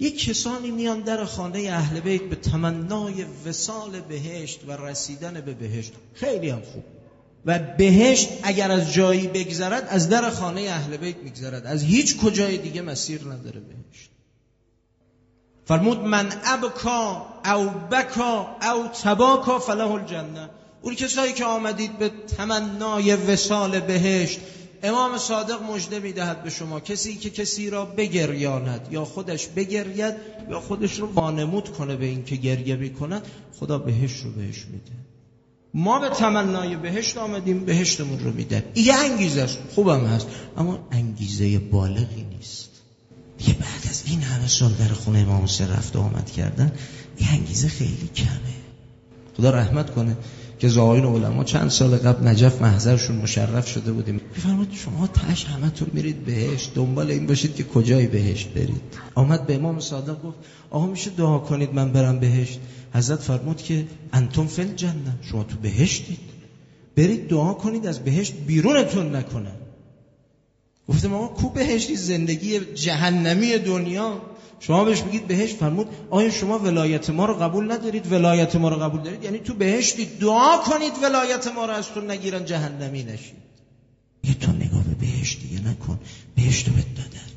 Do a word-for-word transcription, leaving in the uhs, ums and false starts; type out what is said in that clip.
یک کسانی میان در خانه اهل بیت به تمنای وصال بهشت و رسیدن به بهشت، خیلی هم خوب. و بهشت اگر از جایی بگذرد از در خانه اهل بیت میگذرد، از هیچ کجای دیگه مسیر نداره بهشت. فرمود من ابکا او بکا او تباکا فله الجنه. اون کسایی که آمدید به تمنای وصال بهشت، امام صادق مژده میدهد به شما کسی که کسی را بگریاند یا خودش بگرید یا خودش رو وانمود کنه به این که گریه میکند، خدا بهشت رو بهش میده. ما به تمنای بهشت آمدیم، بهشتمون رو میده. یه انگیزه است، خوبم هست، اما انگیزه بالغی نیست. دیگه بعد از این همه سال در خونه امام حسین رفت و آمد کردن، این انگیزه خیلی کمه. خدا رحمت کنه که زائرین علما چند سال قبل نجف محضرشون مشرف شده بودیم، میفرمود شما تاش همتون میرید بهشت، دنبال این باشید که کجای بهشت برید. آمد به امام صادق گفت آقا میشه دعا کنید من برم بهشت؟ حضرت فرمود که انتم فی الجنه، شما تو بهشتید، برید دعا کنید از بهشت بیرونتون نکنن. گفتم آقا کو بهشتی؟ زندگی جهنمی دنیا، شما بهش بگید بهشت. فرمود آیا شما ولایت ما رو قبول ندارید؟ ولایت ما رو قبول دارید یعنی تو بهشتی، دعا کنید ولایت ما رو از تو نگیرن، جهنمی نشید. یه تو نگاه به بهشت دیگه نکن، بهشت رو بهت دادن.